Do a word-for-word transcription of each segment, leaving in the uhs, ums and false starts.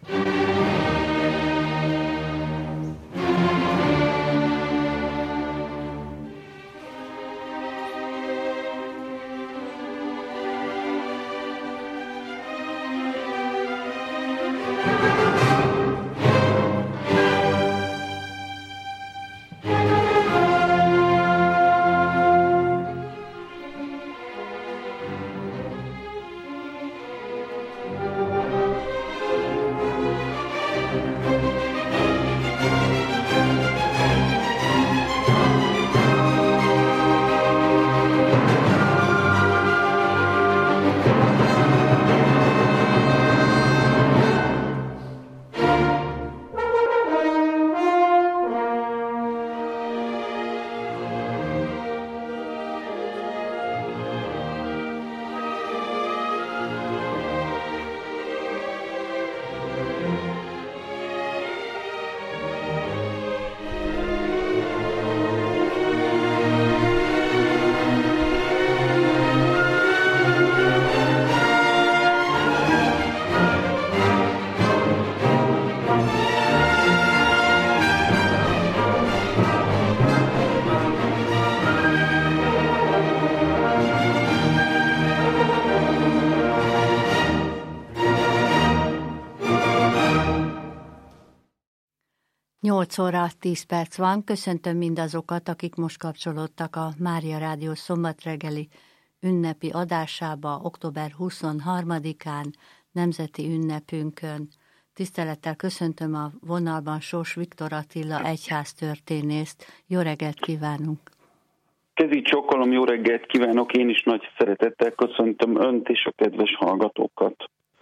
nyolc óra tíz perc van. Köszöntöm mindazokat, akik most kapcsolódtak a Mária Rádió szombatreggeli ünnepi adásába október huszonharmadikán, nemzeti ünnepünkön. Tisztelettel köszöntöm a vonalban Sós Viktor Attila egyháztörténészt. Jó reggelt kívánunk! Kezi csókolom, jó reggelt kívánok! Én is nagy szeretettel köszöntöm önt és a kedves hallgatókat.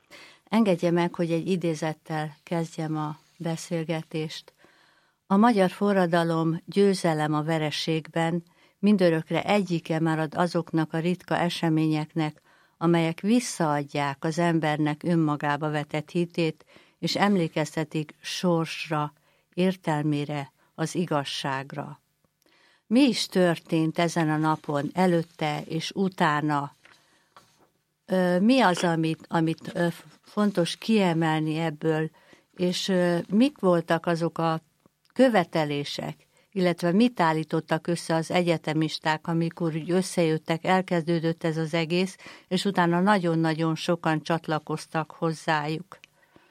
Engedje meg, hogy egy idézettel kezdjem a beszélgetést. A magyar forradalom győzelem a vereségben mindörökre egyike marad azoknak a ritka eseményeknek, amelyek visszaadják az embernek önmagába vetett hitét, és emlékeztetik sorsra, értelmére, az igazságra. Mi is történt ezen a napon, előtte és utána? Mi az, amit, amit fontos kiemelni ebből, és mik voltak azok a követelések, illetve mit állítottak össze az egyetemisták, amikor úgy összejöttek, elkezdődött ez az egész, és utána nagyon-nagyon sokan csatlakoztak hozzájuk.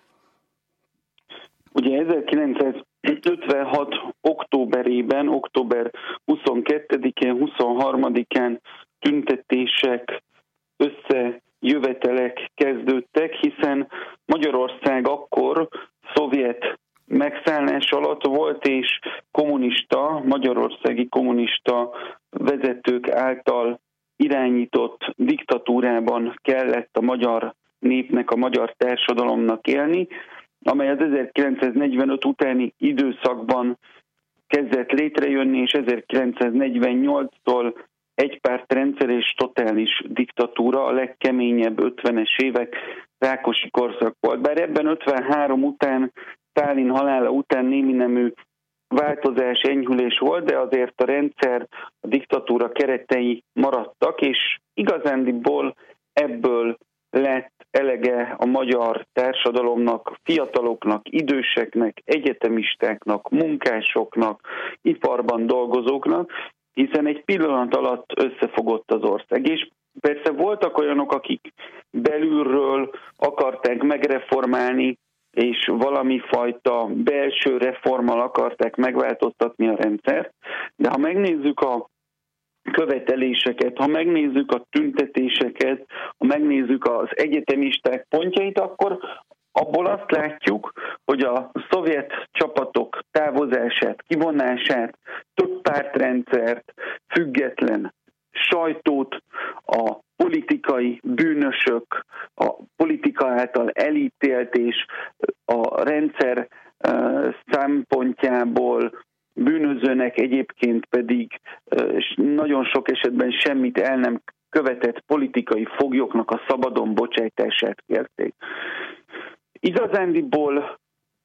Ugye ezerkilencszázötvenhat októberében, október huszonkettedikén, huszonharmadikán tüntetések, összejövetelek kezdődtek, hiszen Magyarország akkor szovjet megszállás alatt volt, és kommunista, magyarországi kommunista vezetők által irányított diktatúrában kellett a magyar népnek, a magyar társadalomnak élni, amely az ezerkilencszáznegyvenöt utáni időszakban kezdett létrejönni, és ezerkilencszáznegyvennyolctól egypártrendszer és totális diktatúra, a legkeményebb ötvenes évek Rákosi korszak volt. Bár ebben ötvenhárom után, Sztálin halála után némi nemű változás, enyhülés volt, de azért a rendszer, a diktatúra keretei maradtak, és igazándiból ebből lett elege a magyar társadalomnak, fiataloknak, időseknek, egyetemistáknak, munkásoknak, iparban dolgozóknak, hiszen egy pillanat alatt összefogott az ország. És persze voltak olyanok, akik belülről akarták megreformálni, és valami fajta belső reformmal akarták megváltoztatni a rendszert, de ha megnézzük a követeléseket, ha megnézzük a tüntetéseket, ha megnézzük az egyetemisták pontjait, akkor abból azt látjuk, hogy a szovjet csapatok távozását, kivonását, több pártrendszert, független sajtót, a politikai bűnösök, a politika által elítélt és a rendszer szempontjából bűnözőnek, egyébként pedig nagyon sok esetben semmit el nem követett politikai foglyoknak a szabadon bocsájtását kérték. Igazándiból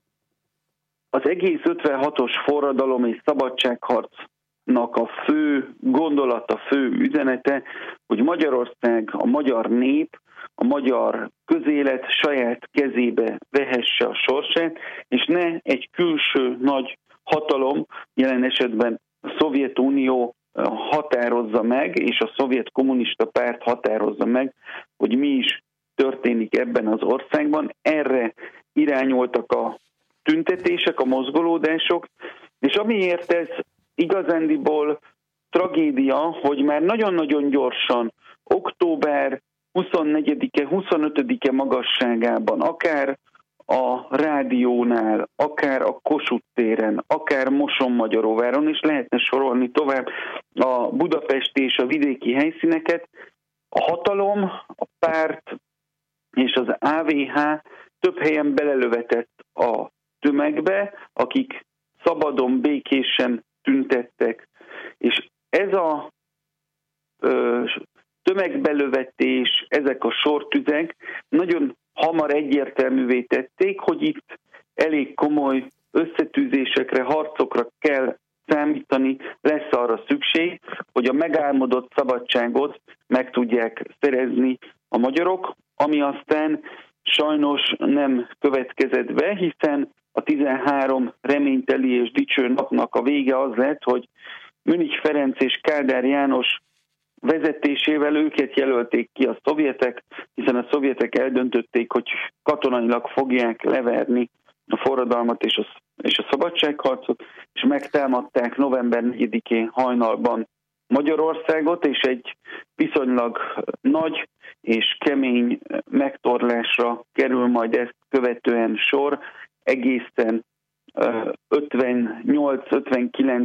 az egész ötvenhatos forradalom és szabadságharcnak a fő gondolata, fő üzenete, hogy Magyarország, a magyar nép a magyar közélet saját kezébe vehesse a sorsát, és ne egy külső nagy hatalom, jelen esetben a Szovjetunió határozza meg, és a szovjet kommunista párt határozza meg, hogy mi is történik ebben az országban. Erre irányultak a tüntetések, a mozgolódások, és amiért ez igazándiból tragédia, hogy már nagyon-nagyon gyorsan, október huszonnegyedike, huszonötödike magasságában, akár a rádiónál, akár a Kossuth téren, akár Mosonmagyaróváron, és lehetne sorolni tovább a budapesti és a vidéki helyszíneket, a hatalom, a párt és az á vé há több helyen belelövetett a tömegbe, akik szabadon, békésen tüntettek. És ez a ö, tömegbelövetés, ezek a sortüzek nagyon hamar egyértelművé tették, hogy itt elég komoly összetűzésekre, harcokra kell számítani, lesz arra szükség, hogy a megálmodott szabadságot meg tudják szerezni a magyarok, ami aztán sajnos nem következett be, hiszen a tizenhárom reményteli és dicső napnak a vége az lett, hogy Münich Ferenc és Kádár János vezetésével őket jelölték ki a szovjetek, hiszen a szovjetek eldöntötték, hogy katonailag fogják leverni a forradalmat és a, és a szabadságharcot, és megtámadták november negyedikén hajnalban Magyarországot, és egy viszonylag nagy és kemény megtorlásra kerül majd ezt követően sor, egészen ötvennyolc ötvenkilenc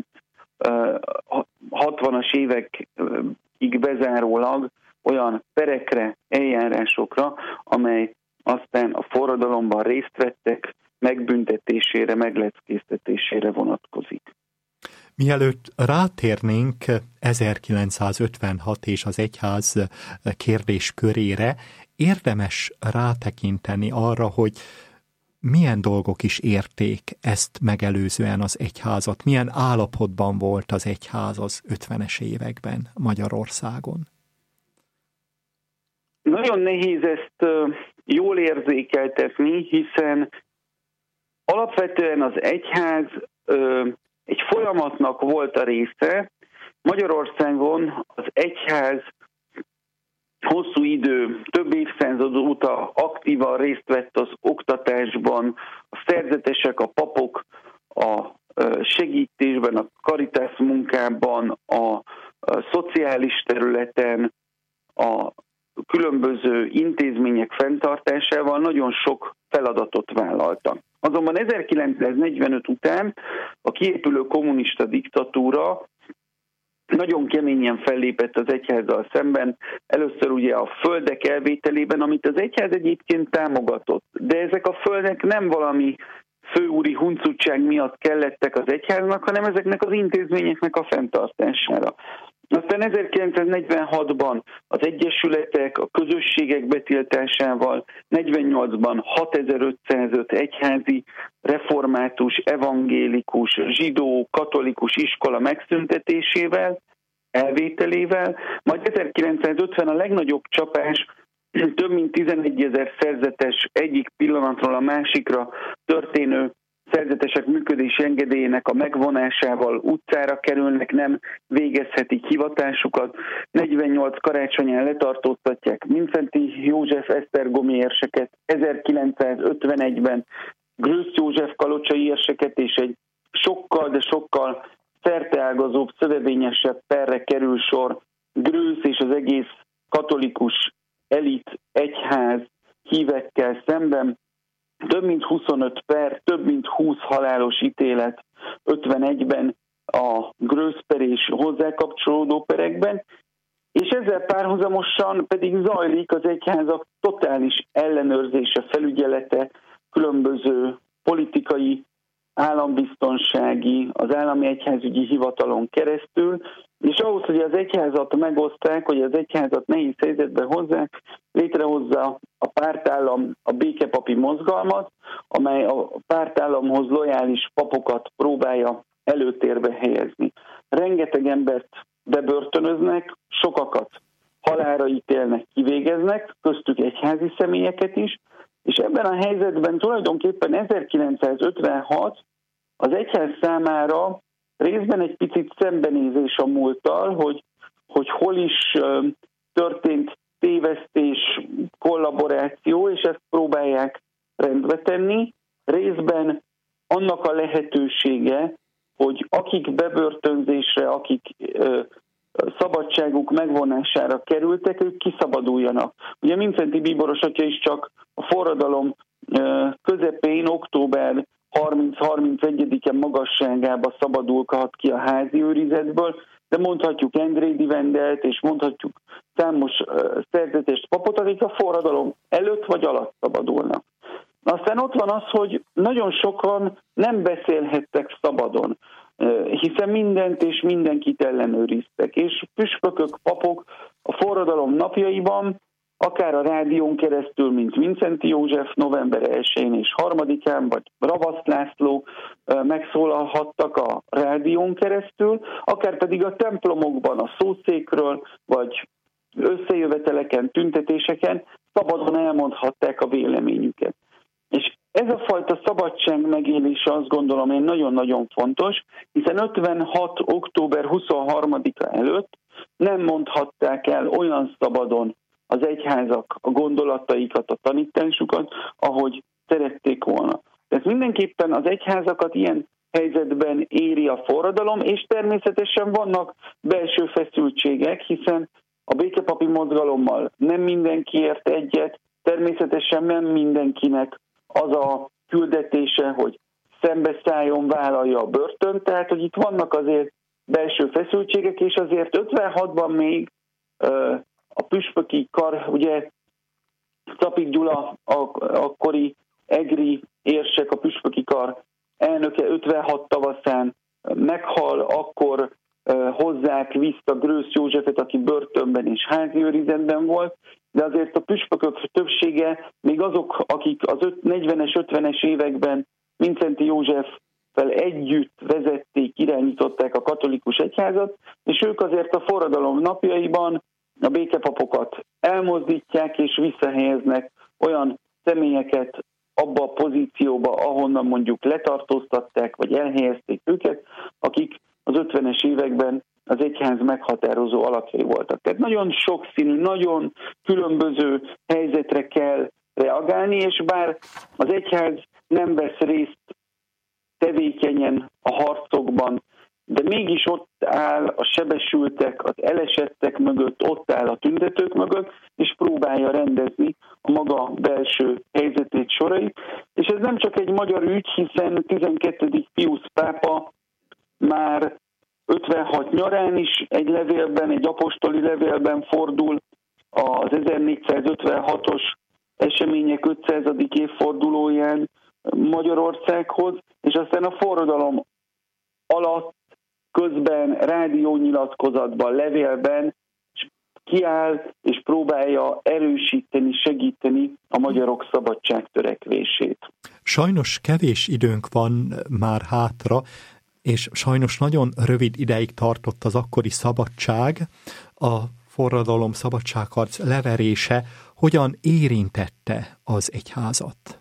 hatvanas évekig bezárólag olyan perekre, eljárásokra, amely aztán a forradalomban részt vettek, megbüntetésére, megleckéztetésére vonatkozik. Mielőtt rátérnénk ezerkilencszázötvenhat és az egyház kérdéskörére, érdemes rátekinteni arra, hogy milyen dolgok is érték ezt megelőzően az egyházat, milyen állapotban volt az egyház az ötvenes években Magyarországon. Nagyon nehéz ezt jól érzékeltetni, hiszen alapvetően az egyház egy folyamatnak volt a része. Magyarországon az egyház hosszú idő, több évszázad óta aktívan részt vett az oktatásban, a szerzetesek, a papok a segítésben, a Caritas munkában, a szociális területen, a különböző intézmények fenntartásával nagyon sok feladatot vállaltak. Azonban ezerkilencszáznegyvenöt után a kiépülő kommunista diktatúra nagyon keményen fellépett az egyházzal szemben, először ugye a földek elvételében, amit az egyház egyébként támogatott. De ezek a földek nem valami főúri huncutság miatt kellettek az egyháznak, hanem ezeknek az intézményeknek a fenntartására. Aztán ezerkilencszáznegyvenhatban az egyesületek, a közösségek betiltásával, negyvennyolcban hatezer-ötszázöt egyházi, református, evangélikus, zsidó, katolikus iskola megszüntetésével, elvételével, majd ezerkilencszázötven a legnagyobb csapás, több mint tizenegyezer szerzetes egyik pillanatról a másikra történő szerzetesek működési engedélyének a megvonásával utcára kerülnek, nem végezhetik hivatásukat. negyvennyolc karácsonyán letartóztatják Mindszenty József esztergomi érseket, ezerkilencszázötvenegyben Grösz József kalocsai érseket, és egy sokkal, de sokkal szerteágazóbb, szövevényesebb perre kerül sor Grösz és az egész katolikus elit egyház hívekkel szemben. Több mint huszonöt per, több mint húsz halálos ítélet ötvenegyben a Grösz per és hozzá kapcsolódó perekben, és ezzel párhuzamosan pedig zajlik az egyházak totális ellenőrzése, felügyelete, különböző politikai, állambiztonsági, az állami egyházügyi hivatalon keresztül, és ahhoz, hogy az egyházat megoszták, hogy az egyházat nehéz helyzetbe hozzák, létrehozza a pártállam a békepapi mozgalmat, amely a pártállamhoz lojális papokat próbálja előtérbe helyezni. Rengeteg embert bebörtönöznek, sokakat halálra ítélnek, kivégeznek, köztük egyházi személyeket is, és ebben a helyzetben tulajdonképpen ezerkilencszázötvenhat az egyház számára részben egy picit szembenézés a múlttal, hogy, hogy hol is történt tévesztés, kollaboráció, és ezt próbálják rendbe tenni. Részben annak a lehetősége, hogy akik bebörtönzésre, akik ö, szabadságuk megvonására kerültek, ők kiszabaduljanak. Ugye Mindszenty Bíboros atya is csak a forradalom ö, közepén, október harminc-harmincegyedike magasságába szabadulhat ki a házi őrizetből, de mondhatjuk Endrédi Vendelt, és mondhatjuk számos ö, szerzetest papot, akik a forradalom előtt vagy alatt szabadulnak. Aztán ott van az, hogy nagyon sokan nem beszélhettek szabadon, hiszen mindent és mindenkit ellenőriztek. És püspökök, papok a forradalom napjaiban, akár a rádión keresztül, mint Mindszenty József november elsején és harmadikán, vagy Ravasz László megszólalhattak a rádión keresztül, akár pedig a templomokban, a szószékről, vagy összejöveteleken, tüntetéseken szabadon elmondhatták a véleményüket. És ez a fajta szabadság megélése, azt gondolom én, nagyon-nagyon fontos, hiszen ötvenhat. október huszonharmadika előtt nem mondhatták el olyan szabadon az egyházak a gondolataikat, a tanításukat, ahogy szerették volna. Ez mindenképpen az egyházakat ilyen helyzetben éri a forradalom, és természetesen vannak belső feszültségek, hiszen a békepapi mozgalommal nem mindenki ért egyet, természetesen nem mindenkinek az a küldetése, hogy szembeszálljon, vállalja a börtönt, tehát hogy itt vannak azért belső feszültségek, és azért ötvenhatban még uh, a püspöki kar, ugye Czapik Gyula, a, akkori egri érsek, a püspöki kar elnöke ötvenhat tavaszán meghal, akkor uh, hozzák vissza Grősz Józsefet, aki börtönben és házi őrizetben volt, de azért a püspökök többsége, még azok, akik az negyvenes, ötvenes években Mindszenty Józseffel együtt vezették, irányították a katolikus egyházat, és ők azért a forradalom napjaiban a békepapokat elmozdítják és visszahelyeznek olyan személyeket abba a pozícióba, ahonnan mondjuk letartóztatták, vagy elhelyezték őket, akik az ötvenes években az egyház meghatározó alakjai voltak. Tehát nagyon sokszínű, nagyon különböző helyzetre kell reagálni, és bár az egyház nem vesz részt tevékenyen a harcokban, de mégis ott áll a sebesültek, az elesettek mögött, ott áll a tüntetők mögött, és próbálja rendezni a maga belső helyzetét, sorait. És ez nem csak egy magyar ügy, hiszen tizenkettedik Piusz pápa már ötvenhat nyarán is egy levélben, egy apostoli levélben fordul az ezernégyszázötvenhatos események ötszázadik évfordulóján Magyarországhoz, és aztán a forradalom alatt közben rádiónyilatkozatban, levélben kiáll és próbálja erősíteni, segíteni a magyarok szabadságtörekvését. Sajnos kevés időnk van már hátra, és sajnos nagyon rövid ideig tartott az akkori szabadság, a forradalom, szabadságharc leverése hogyan érintette az egyházat?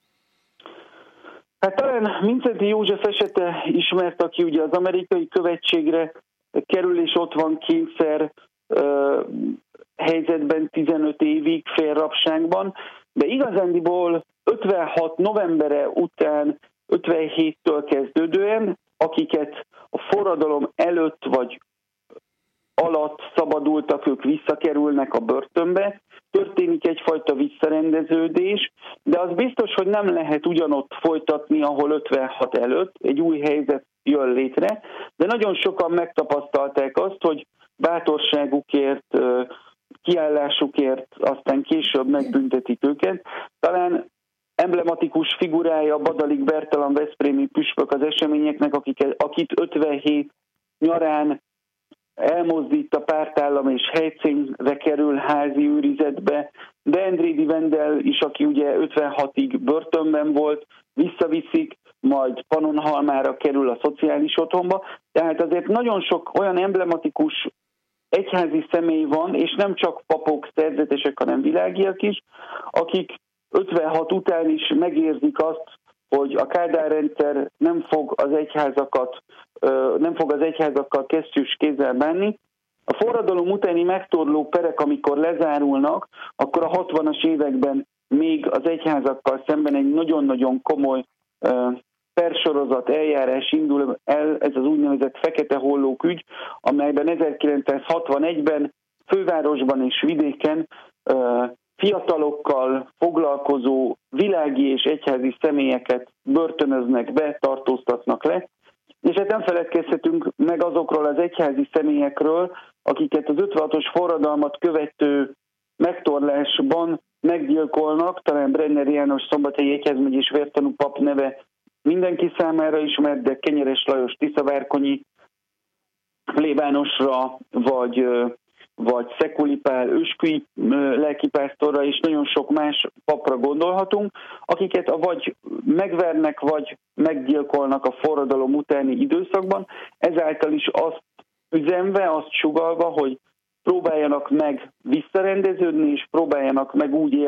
Hát talán Mindszenty József esete ismert, aki ugye az amerikai követségre kerül, és ott van kényszer uh, helyzetben tizenöt évig félrabságban, de igazándiból ötvenhat novembere után ötvenhéttől kezdődően, akiket a forradalom előtt vagy alatt szabadultak, ők visszakerülnek a börtönbe, történik egyfajta visszarendeződés, de az biztos, hogy nem lehet ugyanott folytatni, ahol ötvenhat előtt, egy új helyzet jön létre, de nagyon sokan megtapasztalták azt, hogy bátorságukért, kiállásukért aztán később megbüntetik őket. Talán emblematikus figurája Badalik Bertalan veszprémi püspök az eseményeknek, akiket, akit ötvenhét nyarán elmozdít a pártállam és helyszínre kerül házi őrizetbe, de Endrédi Vendel is, aki ugye ötvenhatig börtönben volt, visszaviszik, majd Pannonhalmára kerül a szociális otthonba. Tehát azért nagyon sok olyan emblematikus egyházi személy van, és nem csak papok, szerzetesek, hanem világiak is, akik ötvenhat után is megérzik azt, hogy a Kádár rendszer nem fog az egyházakat, nem fog az egyházakkal kesztyűs kézzel bánni. A forradalom utáni megtorló perek, amikor lezárulnak, akkor a hatvanas években még az egyházakkal szemben egy nagyon-nagyon komoly persorozat, eljárás indul el, ez az úgynevezett Fekete Hollók ügy, amelyben ezerkilencszázhatvanegyben fővárosban és vidéken fiatalokkal foglalkozó világi és egyházi személyeket börtönöznek be, tartóztatnak le, és hát nem feledkezhetünk meg azokról az egyházi személyekről, akiket az ötvenhatos forradalmat követő megtorlásban meggyilkolnak, talán Brenner János szombathelyi egyházmegyés vértanú pap neve mindenki számára ismert, de Kenyeres Lajos tiszavárkonyi plébánosra, vagy, vagy Szekuli Pál ősküi lelkipásztorra, és nagyon sok más papra gondolhatunk, akiket vagy megvernek, vagy meggyilkolnak a forradalom utáni időszakban, ezáltal is azt üzenve, azt sugallva, hogy próbáljanak meg visszarendeződni, és próbáljanak meg úgy élni,